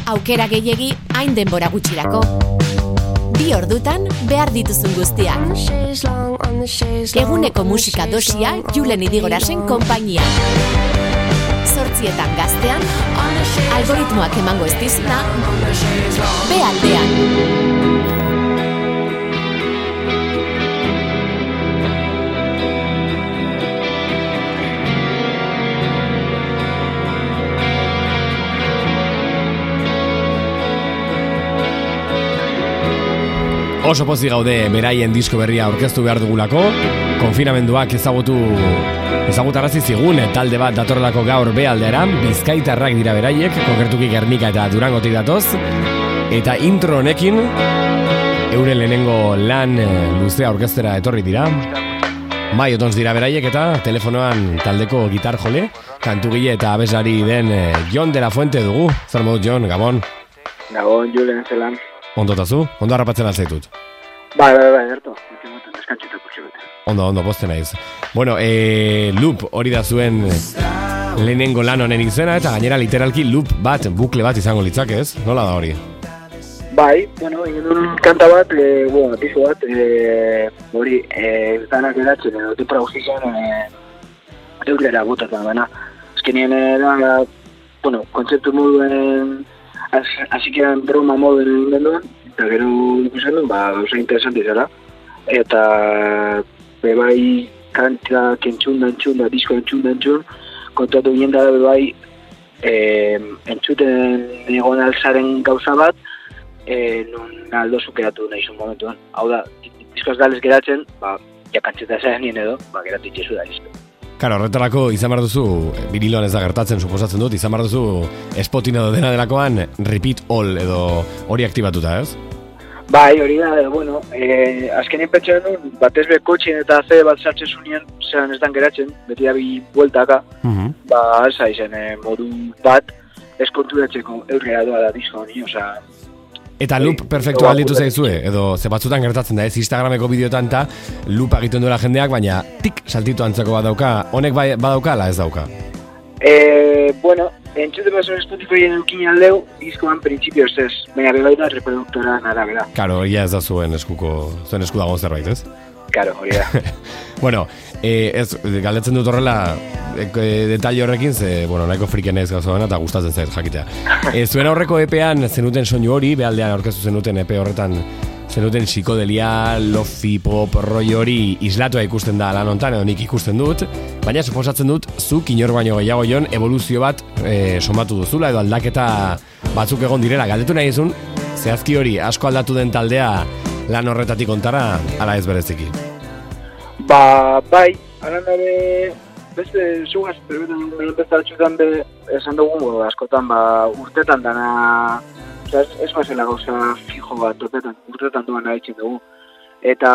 aukera gehiegi hain denbora gutxirako. 2 ordutan behar dituzun guztiak. Eguneko musika dosia Julen Idigorasen konpainia. 8etan gaztean, algoritmoak emango ez dizuna, behaldean. Oso pozik gaude beraien disko berria aurkeztu behar dugulako, konfinamenduak ezagutarazi zigun talde bat datorrelako gaur behaldearan, bizkaitarrak dira beraiek, konkretuki Gernika eta Durangotik datoz, eta intro honekin euren lehenengo lan luzea aurkeztera etorri dira. Otons dira beraiek eta telefonoan taldeko gitar jole, kantugile eta abeslari den Jon de la Fuente dugu. Zer moduz, Jon, Gabon? Gabon, Julen, zelan. Ondotazu? Ondo harrapatzen alzaitut? Bai, gertu. Deskantxeta kurtxibete. Ondo, poste naiz. Bueno, loop hori da zuen lehenengo lan honen izena, eta gainera literalki loop bat, bukle bat izango litzake, ez? Nola da hori? Bai, egin kanta bat, dizo bat, hori, danak eratzen, edo tipura guztizan, eurera botatzen, baina. Azkenien da, kontzeptu moduen, hasikean broma moduen genduan, eta gero ikusen duen, gauza interesanti zara. Eta bebai kanta entzun, disko entzun, kontatu ginen da bebai entzuten egon alzaren gauza bat, non aldo zukeratu nahizun momentuan. Hau da, diskoaz galez geratzen, jakantzeta zaren nien edo, geratu itxezu da izpe. Karo, horretarako izan behar duzu, biriloan ez da gertatzen, suposatzen dut, izan behar duzu Spotin edo dena delakoan repeat all edo hori aktibatuta, ez? Bai, hori da, azkenien pentsan duen, batez be kotxin eta ze bat sartzen zunien, zelan ez dan geratzen, beti da bi bueltaka, alza izan modu bat, eskonturatzeko eurrea doa da disko honi, oza... Eta loop perfektua alditu zaizue, edo ze batzutan gertatzen da, ez Instagrameko bideotan eta loop egiten duela jendeak, baina tik saltitu antzeko bat dauka, honek badauka ala ez dauka? Entzute bazen Spotifyen eukin aldeu, diskoan printzipio ez, baina bebai da reproduktoran arabera. Karo, ia ez da zuen esku dagoen zerbait, ez? Karo, hori da. Bueno, galdetzen dut horrela detalle horrekin, nahiko friken ez gauza eta gustatzen zait jakitea. Zuen aurreko EPean zenuten soinu hori, behaldean aurkeztu zenuten EP horretan zenuten psikodelia, lofi, pop, roi hori islatua ikusten da lan hontan, edo nik ikusten dut, baina suposatzen dut, zuk inor baino gehiago Jon, evoluzio bat somatu duzula, edo aldaketa batzuk egon direla. Galdetu nahi izun, zehazki hori asko aldatu den taldea lan horretatik ontara, ala ez bereziki? Bai, alan dabe, beste zugaz, bezatzen esan dugu, askotan, urtetan dana, ez bazela gauza fijo bat, urtetan duan haitzen dugu. Eta,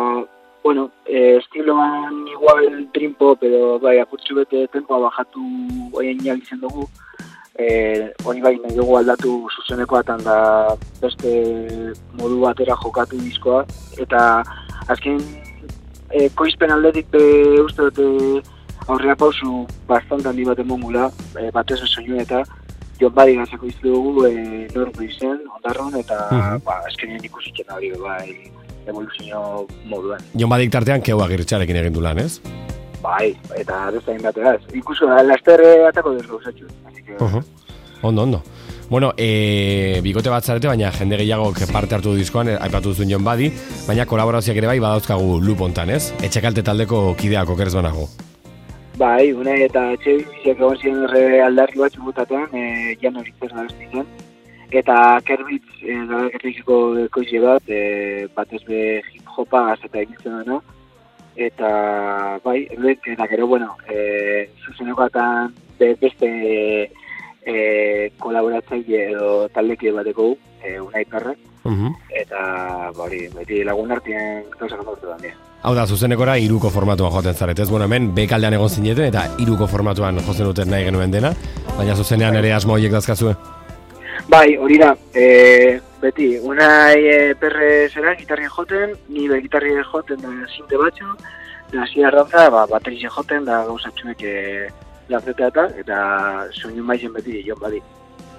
estiloan igual dream pop, edo apurtzu bete tempoa bajatu oien izan dugu, hori nahi dugu aldatu zuzenekoatan da beste modu batera jokatu diskoa, eta azken koizpen aldetik uste dute aurrera pausu bastant handi bat emongula, batez soinu eta Jon Badi gazako izte dugu norko izen, ondarron, eta azkenien ikusitzen hori evoluzio moduan. Jon Badik tartean keua Agirretxearekin egin du lan, ez? Bai, eta beste hain bateraz. Ikuso, laster atako desgauzatxu. Ondo. Bueno, bikote bat zarete, baina jende gehiago parte hartu du diskoan, aipatu duzun Jon Badi, baina kolaborazioak ere bai badauzkagu loop hontan, ez? Etxekalte taldeko kideak okerez banago. Bai, une eta etxe biziak egon ziren aldarri bat txubutatean, jan horitzen gaztizen. Eta Kerbitz, garakerrikiko koize bat, batez be hip-hopa gazeta egiten dena. Eta, bai, eta gero, zuzenekoatan beste kolaboratzaile edo taldekide bateko Unai Perrek. Eta, beti lagun artien gauzak amortu da. Hau da, zuzenekora iruko formatuan joaten zaretez. Hemen bekaldean egon zineten eta iruko formatuan jozen duten nahi genuen dena, baina zuzenean ere asmo horiek dazkazue? Bai, hori da, beti, Unai Perre zera gitarrien joten, ni gitarrien joten da sinte batxo, da zira arrantza, baterize joten da gauzatxuek lanzeta eta soinu maizen beti Jon Badi.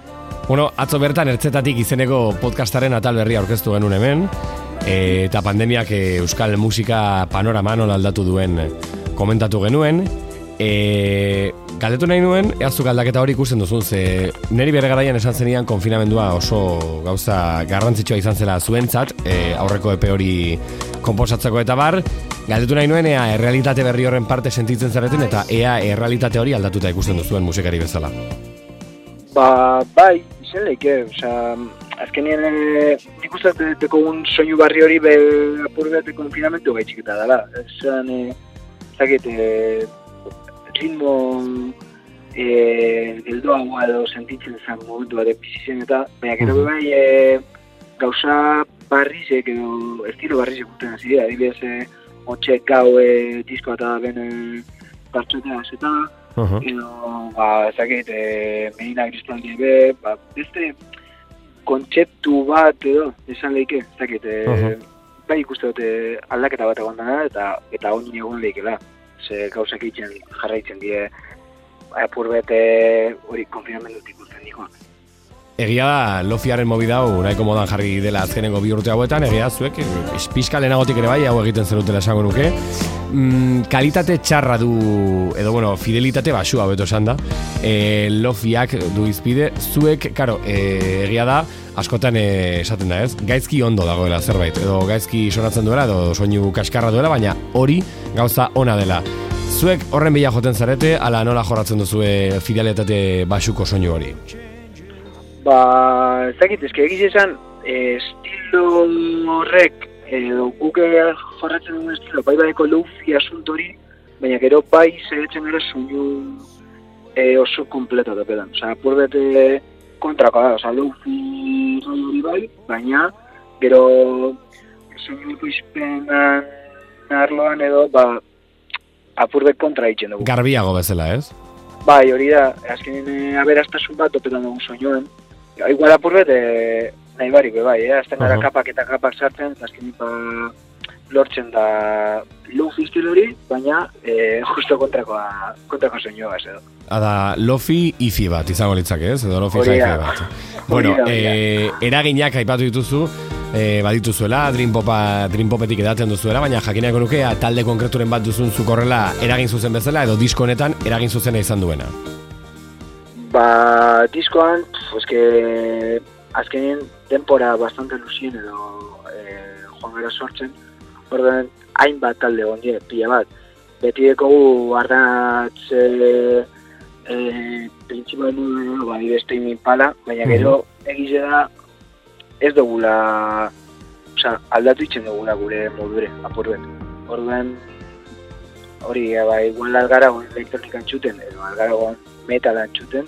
Bueno, atzo bertan Ertzetatik izeneko podcastaren atal berria aurkeztu genuen hemen, eta pandemiak euskal musika panorama nola aldatu duen komentatu genuen. Galdetu nahi nuen, eazuk aldaketa hori ikusten duzun, ze niri bere garaian esan zenian konfinamendua oso gauza garrantzitsua izan zela zuentzat, aurreko epe hori konposatzeko eta bar. Galdetu nahi nuen, ea errealitate berri horren parte sentitzen zareten, eta ea errealitate hori aldatuta ikusten duzuen musikari bezala. Bai, izen leike, azkenien nik uste teko un soinu barri hori apur behar konfinamentu gaitxiketa dela. Esan, zakit, ritmo geldoagoa edo sentitzen zen momentu bat bizitzen eta, baina gero bai gauza barrizek edo estilo barrizek guten hasi dira, adibidez Otxek gau diskoa eta ben partxotea eta edo, ezakit, Medina Cristaldi ebe, beste kontzeptu bat edo, esan leike, ezakit, bai ikuste dute aldaketa bat egon dena eta honi egon leikela. Ze gauzak egiten jarraitzen die apur bete hori konfinamendutik ikusten nikoak. Egia da, Lofiaren movida hau nahiko modan jarri dela azkenengo 2 urte hauetan, egia zuek, pixka lehenagotik ere bai, hau egiten zerutela esango nuke. Kalitate txarra du, edo bueno, fidelitate basua beto esan da, Lofiak du izpide, zuek, karo, egia da, askotan esaten da ez, gaizki ondo dagoela zerbait, edo gaizki sonatzen duela, edo soinu kaskarra duela, baina hori gauza ona dela. Zuek horren bila joten zarete, ala nola jorratzen duzue fidelitate basuko soinu hori? Ezakit, egiz esan, estilo horrek, edo guke jorratzen duen estilo, bai baiko Lofi asuntori, baina gero bai zeretzen gara soinu oso kompleto da pedan. Apur bete kontrakoa da, Lofi hori bai, baina gero soinu ekoizpenan arloan edo, apur bet kontra egiten dugu. Garbiago bezala, ez? Bai, hori da, azkenin aberastasun bat topetan dugu soinuen. Igual apur bet, nahi barik, bai, azten gara kapak eta kapak sartzen, azkenin lortzen da Lofi estilo hori, baina justo kontrako soinua ez edo. Ada, Lofi ifi bat izango litzake, ez? Edo Lofi jaife bat. Bueno, eraginak aipatu dituzu, badituzuela, Dream Popetik edaten duzuela, baina jakinako nukea talde konkreturen bat duzun zuk horrela eragin zuzen bezala, edo disko honetan eragin zuzena izan duena. Diskoan, azkenien denpora bastante luzien edo joan gara sortzen, orduan hainbat talde gondie, pila bat. Beti dekogu ardatz printzipioen beste Impala, baina gero egize da ez dugula, aldatu itzen dugula gure modure, apur bet. Orduan, hori, igual algara gon elektronikan txuten, edo algara gon metalan txuten,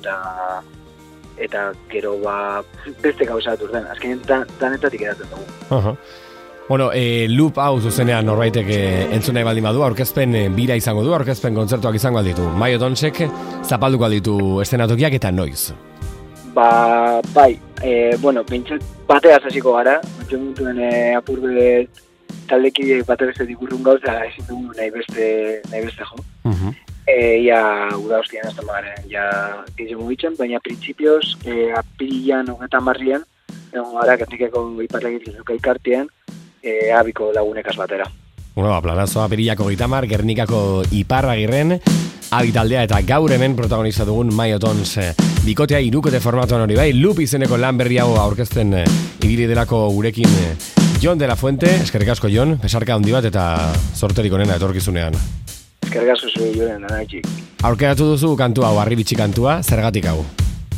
eta gero beste gauza bat urten, azkenean danetatik edaten dugu. Bueno, loop hau zuzenean norbaitek entzun nahi baldin badu, aurkezpen bira izango du, aurkezpen kontzertuak izango alditu. Maio Tonsek zapalduko alditu eszenatokiak eta noiz? Bai, bintzat bateaz hasiko gara, bintzat mutuen apur bet taldeki batebezetik urrun gauza ezin dugu nahi beste jo. Ia uda hostian azten bagaren ja gehiago mugitzen, baina printzipioz apirilan 30an egon gara Gernikako iparregit lezuka ikartien abiko lagunekaz batera. Bueno, planazo apirilako 30, Gernikako iparragirren abitaldea eta gaur hemen protagonista dugun Maio Tons bikotea irukote formatuan hori bai, Loop izeneko lan berri hau aurkezten ibili delako gurekin Jon de la Fuente, eskerrik asko Jon, besarka handi bat eta zorterik onena etorkizunean. Eskerrik asko zuen joren, anaitxik. Aurkeratu duzu kantua hau, Harribitxi kantua, zergatik hau?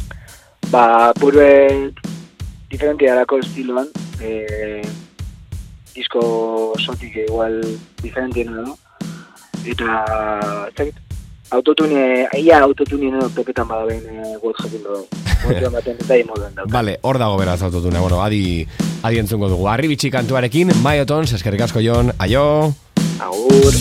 Purbe diferentia darako estiloan, disko sotik igual diferentien edo, eta autotune edo toketan badaben gut jakin dugu. Motion baten eta moduen dauka. Vale, hor dago beraz autotune. Bueno, adi entzungo dugu. Harribitxi kantuarekin, Maio Tons, eskerrik asko Jon, aio! Agur!